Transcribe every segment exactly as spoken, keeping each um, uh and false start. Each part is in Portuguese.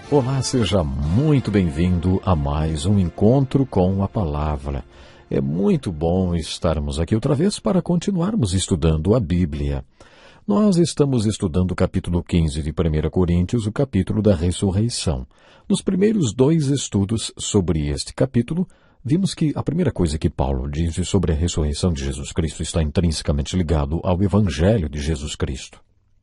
Olá, seja muito bem-vindo a mais um encontro com a Palavra. É muito bom estarmos aqui outra vez para continuarmos estudando a Bíblia. Nós estamos estudando o capítulo quinze de primeira Coríntios, o capítulo da ressurreição. Nos primeiros dois estudos sobre este capítulo, vimos que a primeira coisa que Paulo diz sobre a ressurreição de Jesus Cristo está intrinsecamente ligado ao Evangelho de Jesus Cristo.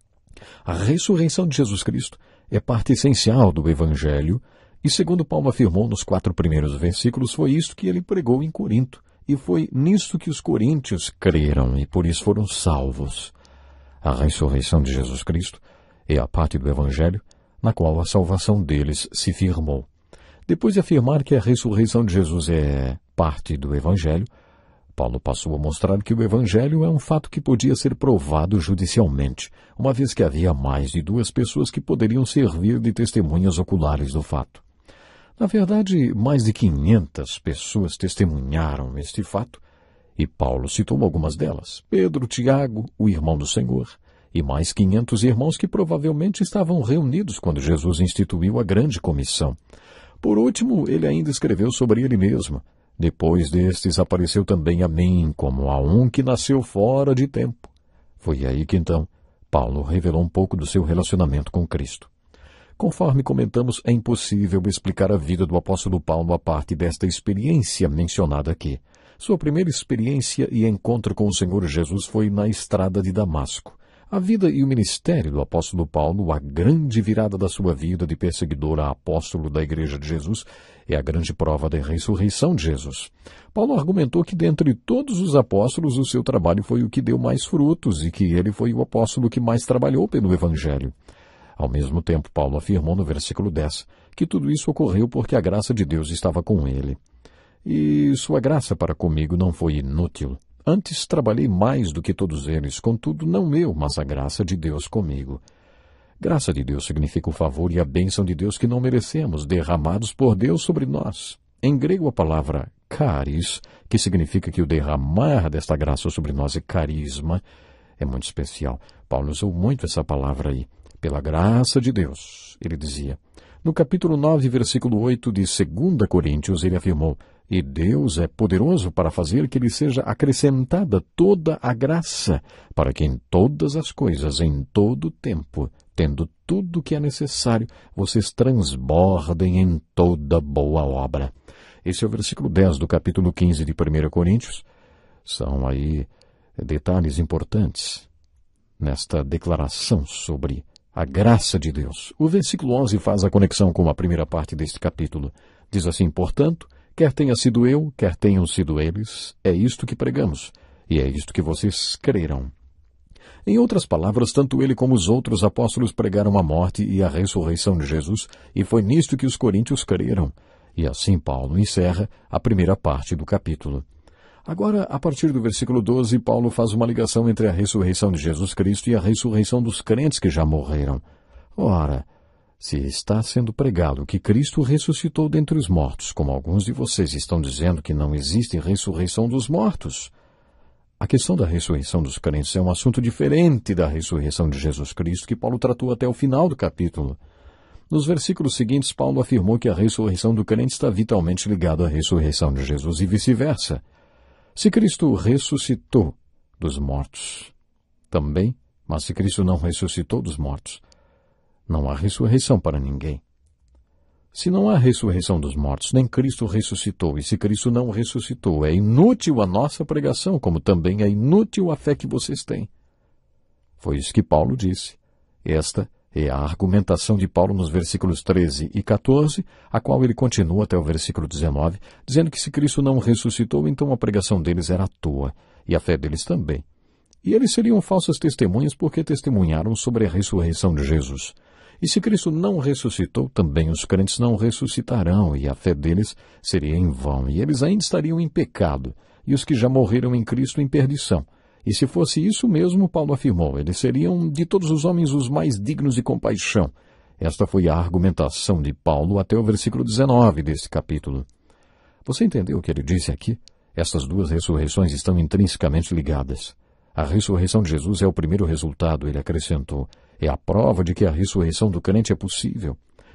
A ressurreição de Jesus Cristo é parte essencial do Evangelho e, segundo Paulo afirmou nos quatro primeiros versículos, foi isto que ele pregou em Corinto e foi nisto que os coríntios creram e por isso foram salvos. A ressurreição de Jesus Cristo é a parte do Evangelho na qual a salvação deles se firmou. Depois de afirmar que a ressurreição de Jesus é parte do Evangelho, Paulo passou a mostrar que o Evangelho é um fato que podia ser provado judicialmente, uma vez que havia mais de duas pessoas que poderiam servir de testemunhas oculares do fato. Na verdade, mais de quinhentas pessoas testemunharam este fato, e Paulo citou algumas delas: Pedro, Tiago, o irmão do Senhor, e mais quinhentos irmãos que provavelmente estavam reunidos quando Jesus instituiu a grande comissão. Por último, ele ainda escreveu sobre ele mesmo. Depois destes apareceu também a mim, como a um que nasceu fora de tempo. Foi aí que então Paulo revelou um pouco do seu relacionamento com Cristo. Conforme comentamos, é impossível explicar a vida do apóstolo Paulo a parte desta experiência mencionada aqui. Sua primeira experiência e encontro com o Senhor Jesus foi na estrada de Damasco. A vida e o ministério do apóstolo Paulo, a grande virada da sua vida de perseguidor a apóstolo da Igreja de Jesus, é a grande prova da ressurreição de Jesus. Paulo argumentou que dentre todos os apóstolos o seu trabalho foi o que deu mais frutos e que ele foi o apóstolo que mais trabalhou pelo Evangelho. Ao mesmo tempo, Paulo afirmou no versículo dez que tudo isso ocorreu porque a graça de Deus estava com ele. E sua graça para comigo não foi inútil. Antes trabalhei mais do que todos eles, contudo não eu, mas a graça de Deus comigo. Graça de Deus significa o favor e a bênção de Deus que não merecemos, derramados por Deus sobre nós. Em grego a palavra charis, que significa que o derramar desta graça sobre nós é carisma, é muito especial. Paulo usou muito essa palavra aí. Pela graça de Deus, ele dizia. No capítulo nove, versículo oito de segunda Coríntios, ele afirmou: E Deus é poderoso para fazer que lhe seja acrescentada toda a graça, para que em todas as coisas, em todo o tempo, tendo tudo o que é necessário, vocês transbordem em toda boa obra. Esse é o versículo dez do capítulo quinze de primeira Coríntios. São aí detalhes importantes nesta declaração sobre a graça de Deus. O versículo onze faz a conexão com a primeira parte deste capítulo. Diz assim: Portanto, quer tenha sido eu, quer tenham sido eles, é isto que pregamos, e é isto que vocês creram. Em outras palavras, tanto ele como os outros apóstolos pregaram a morte e a ressurreição de Jesus, e foi nisto que os coríntios creram. E assim Paulo encerra a primeira parte do capítulo. Agora, a partir do versículo doze, Paulo faz uma ligação entre a ressurreição de Jesus Cristo e a ressurreição dos crentes que já morreram. Ora, se está sendo pregado que Cristo ressuscitou dentre os mortos, como alguns de vocês estão dizendo que não existe ressurreição dos mortos, a questão da ressurreição dos crentes é um assunto diferente da ressurreição de Jesus Cristo, que Paulo tratou até o final do capítulo. Nos versículos seguintes, Paulo afirmou que a ressurreição do crente está vitalmente ligada à ressurreição de Jesus e vice-versa. Se Cristo ressuscitou dos mortos, também, mas se Cristo não ressuscitou dos mortos, não há ressurreição para ninguém. Se não há ressurreição dos mortos, nem Cristo ressuscitou, e se Cristo não ressuscitou, é inútil a nossa pregação, como também é inútil a fé que vocês têm. Foi isso que Paulo disse. Esta é a argumentação de Paulo nos versículos treze e quatorze, a qual ele continua até o versículo dezenove, dizendo que se Cristo não ressuscitou, então a pregação deles era à toa, e a fé deles também. E eles seriam falsas testemunhas porque testemunharam sobre a ressurreição de Jesus. E se Cristo não ressuscitou, também os crentes não ressuscitarão, e a fé deles seria em vão, e eles ainda estariam em pecado, e os que já morreram em Cristo em perdição. E se fosse isso mesmo, Paulo afirmou, eles seriam de todos os homens os mais dignos de compaixão. Esta foi a argumentação de Paulo até o versículo dezenove deste capítulo. Você entendeu o que ele disse aqui? Estas duas ressurreições estão intrinsecamente ligadas. A ressurreição de Jesus é o primeiro resultado, ele acrescentou. É a prova de que a ressurreição do crente é possível.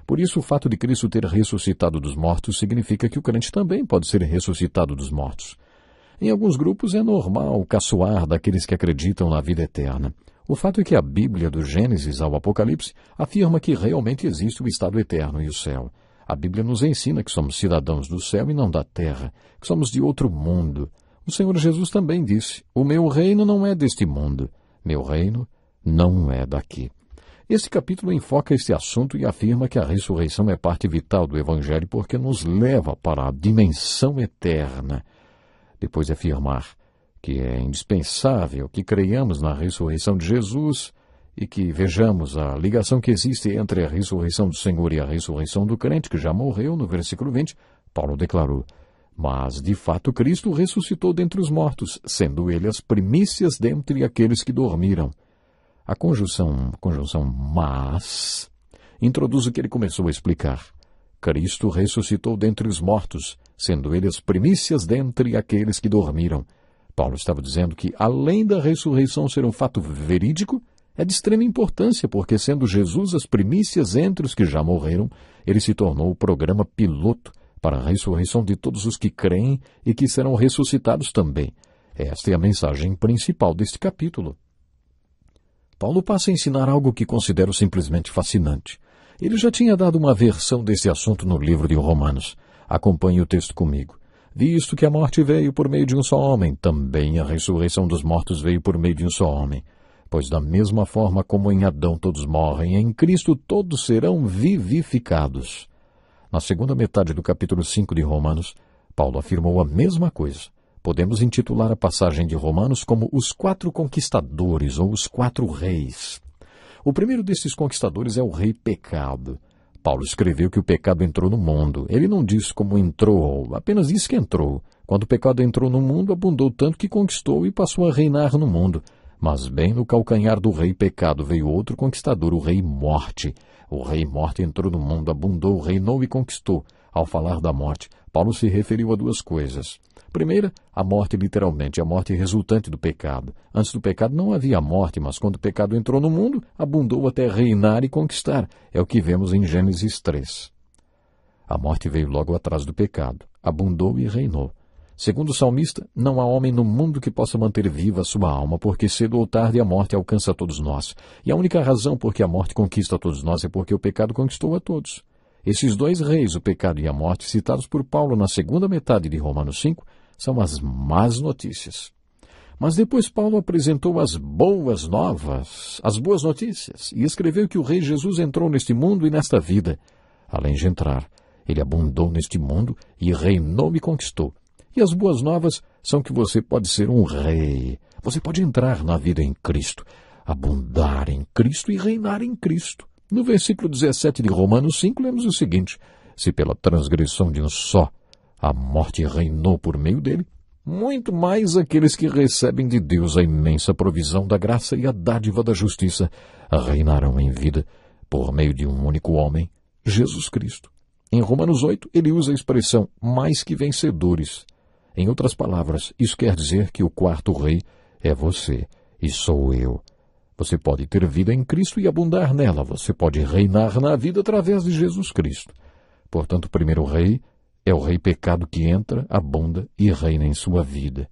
Por isso, o fato de Cristo ter ressuscitado dos mortos significa que o crente também pode ser ressuscitado dos mortos. Em alguns grupos é normal caçoar daqueles que acreditam na vida eterna. O fato é que a Bíblia, do Gênesis ao Apocalipse, afirma que realmente existe o estado eterno e o céu. A Bíblia nos ensina que somos cidadãos do céu e não da terra, que somos de outro mundo. O Senhor Jesus também disse: "O meu reino não é deste mundo, meu reino não é daqui." Este capítulo enfoca este assunto e afirma que a ressurreição é parte vital do Evangelho porque nos leva para a dimensão eterna. Depois de afirmar que é indispensável que creiamos na ressurreição de Jesus e que vejamos a ligação que existe entre a ressurreição do Senhor e a ressurreição do crente que já morreu, no versículo vinte, Paulo declarou: "Mas, de fato, Cristo ressuscitou dentre os mortos, sendo ele as primícias dentre aqueles que dormiram." A conjunção, conjunção mas introduz o que ele começou a explicar. Cristo ressuscitou dentre os mortos, sendo ele as primícias dentre aqueles que dormiram. Paulo estava dizendo que, além da ressurreição ser um fato verídico, é de extrema importância, porque, sendo Jesus as primícias entre os que já morreram, ele se tornou o programa piloto para a ressurreição de todos os que creem e que serão ressuscitados também. Esta é a mensagem principal deste capítulo. Paulo passa a ensinar algo que considero simplesmente fascinante. Ele já tinha dado uma versão desse assunto no livro de Romanos. Acompanhe o texto comigo. "Visto que a morte veio por meio de um só homem, também a ressurreição dos mortos veio por meio de um só homem. Pois da mesma forma como em Adão todos morrem, em Cristo todos serão vivificados." Na segunda metade do capítulo cinco de Romanos, Paulo afirmou a mesma coisa. Podemos intitular a passagem de Romanos como os quatro conquistadores ou os quatro reis. O primeiro desses conquistadores é o rei pecado. Paulo escreveu que o pecado entrou no mundo. Ele não diz como entrou, apenas diz que entrou. Quando o pecado entrou no mundo, abundou tanto que conquistou e passou a reinar no mundo. Mas bem no calcanhar do rei pecado veio outro conquistador, o rei morte. O rei morte entrou no mundo, abundou, reinou e conquistou. Ao falar da morte, Paulo se referiu a duas coisas. Primeira, a morte literalmente, a morte resultante do pecado. Antes do pecado não havia morte, mas quando o pecado entrou no mundo, abundou até reinar e conquistar. É o que vemos em Gênesis três. A morte veio logo atrás do pecado, abundou e reinou. Segundo o salmista, não há homem no mundo que possa manter viva a sua alma, porque cedo ou tarde a morte alcança a todos nós. E a única razão por que a morte conquista a todos nós é porque o pecado conquistou a todos. Esses dois reis, o pecado e a morte, citados por Paulo na segunda metade de Romanos cinco, são as más notícias. Mas depois Paulo apresentou as boas novas, as boas notícias, e escreveu que o rei Jesus entrou neste mundo e nesta vida. Além de entrar, ele abundou neste mundo e reinou e conquistou. E as boas novas são que você pode ser um rei. Você pode entrar na vida em Cristo, abundar em Cristo e reinar em Cristo. No versículo dezessete de Romanos cinco, lemos o seguinte: "Se pela transgressão de um só a morte reinou por meio dele, muito mais aqueles que recebem de Deus a imensa provisão da graça e a dádiva da justiça reinarão em vida por meio de um único homem, Jesus Cristo." Em Romanos oito, ele usa a expressão "mais que vencedores." Em outras palavras, isso quer dizer que o quarto rei é você e sou eu. Você pode ter vida em Cristo e abundar nela. Você pode reinar na vida através de Jesus Cristo. Portanto, o primeiro rei é o rei pecado que entra, abunda e reina em sua vida.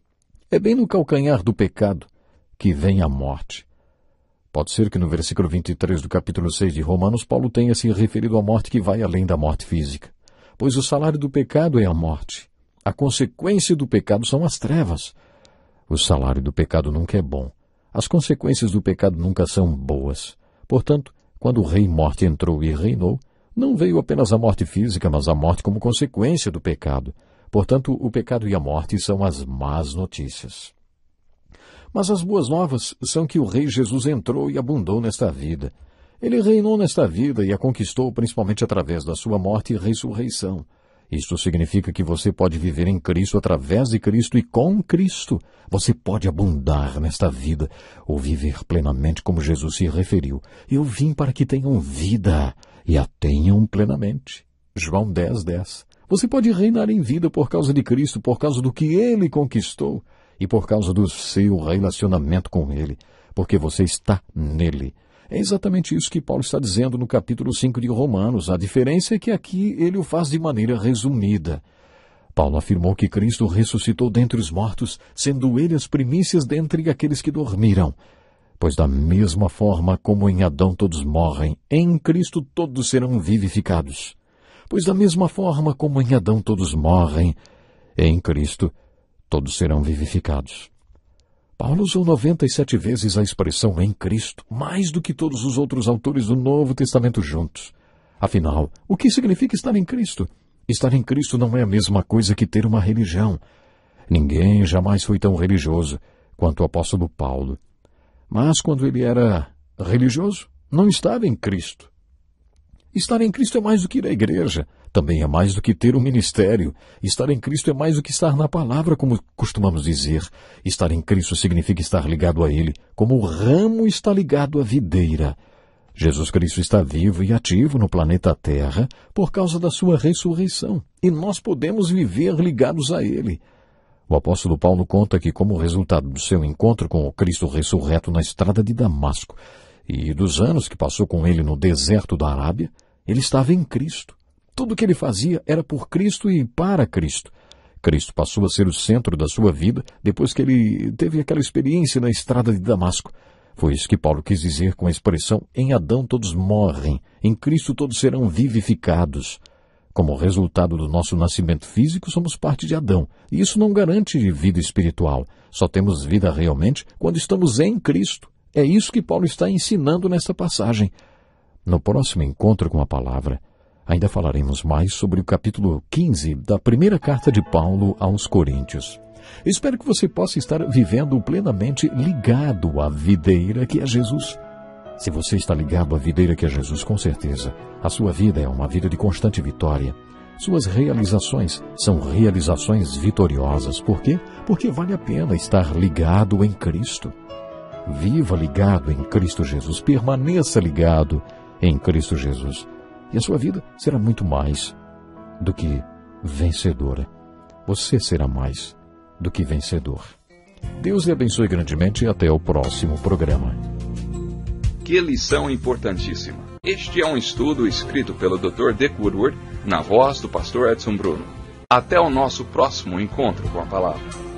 É bem no calcanhar do pecado que vem a morte. Pode ser que no versículo vinte e três do capítulo seis de Romanos, Paulo tenha se referido à morte que vai além da morte física. Pois o salário do pecado é a morte. A consequência do pecado são as trevas. O salário do pecado nunca é bom. As consequências do pecado nunca são boas. Portanto, quando o rei morte entrou e reinou, não veio apenas a morte física, mas a morte como consequência do pecado. Portanto, o pecado e a morte são as más notícias. Mas as boas novas são que o rei Jesus entrou e abundou nesta vida. Ele reinou nesta vida e a conquistou principalmente através da sua morte e ressurreição. Isto significa que você pode viver em Cristo, através de Cristo e com Cristo. Você pode abundar nesta vida, ou viver plenamente como Jesus se referiu. Eu vim para que tenham vida e a tenham plenamente. João dez, dez. Você pode reinar em vida por causa de Cristo, por causa do que Ele conquistou e por causa do seu relacionamento com Ele, porque você está nele. É exatamente isso que Paulo está dizendo no capítulo cinco de Romanos. A diferença é que aqui ele o faz de maneira resumida. Paulo afirmou que Cristo ressuscitou dentre os mortos, sendo ele as primícias dentre aqueles que dormiram. Pois da mesma forma como em Adão todos morrem, em Cristo todos serão vivificados. Pois da mesma forma como em Adão todos morrem, em Cristo todos serão vivificados. Paulo usou noventa e sete vezes a expressão em Cristo, mais do que todos os outros autores do Novo Testamento juntos. Afinal, o que significa estar em Cristo? Estar em Cristo não é a mesma coisa que ter uma religião. Ninguém jamais foi tão religioso quanto o apóstolo Paulo. Mas quando ele era religioso, não estava em Cristo. Estar em Cristo é mais do que ir à igreja. Também é mais do que ter um ministério. Estar em Cristo é mais do que estar na palavra, como costumamos dizer. Estar em Cristo significa estar ligado a Ele, como o ramo está ligado à videira. Jesus Cristo está vivo e ativo no planeta Terra por causa da sua ressurreição, e nós podemos viver ligados a Ele. O apóstolo Paulo conta que, como resultado do seu encontro com o Cristo ressurreto na estrada de Damasco e dos anos que passou com ele no deserto da Arábia, ele estava em Cristo. Tudo o que ele fazia era por Cristo e para Cristo. Cristo passou a ser o centro da sua vida depois que ele teve aquela experiência na estrada de Damasco. Foi isso que Paulo quis dizer com a expressão em Adão todos morrem, em Cristo todos serão vivificados. Como resultado do nosso nascimento físico, somos parte de Adão, e isso não garante vida espiritual. Só temos vida realmente quando estamos em Cristo. É isso que Paulo está ensinando nesta passagem. No próximo encontro com a palavra, ainda falaremos mais sobre o capítulo quinze da primeira carta de Paulo aos Coríntios. Espero que você possa estar vivendo plenamente ligado à videira que é Jesus. Se você está ligado à videira que é Jesus, com certeza, a sua vida é uma vida de constante vitória. Suas realizações são realizações vitoriosas. Por quê? Porque vale a pena estar ligado em Cristo. Viva ligado em Cristo Jesus, permaneça ligado em Cristo Jesus. E a sua vida será muito mais do que vencedora. Você será mais do que vencedor. Deus lhe abençoe grandemente e até o próximo programa. Que lição importantíssima! Este é um estudo escrito pelo doutor Dick Woodward, na voz do pastor Edson Bruno. Até o nosso próximo encontro com a palavra.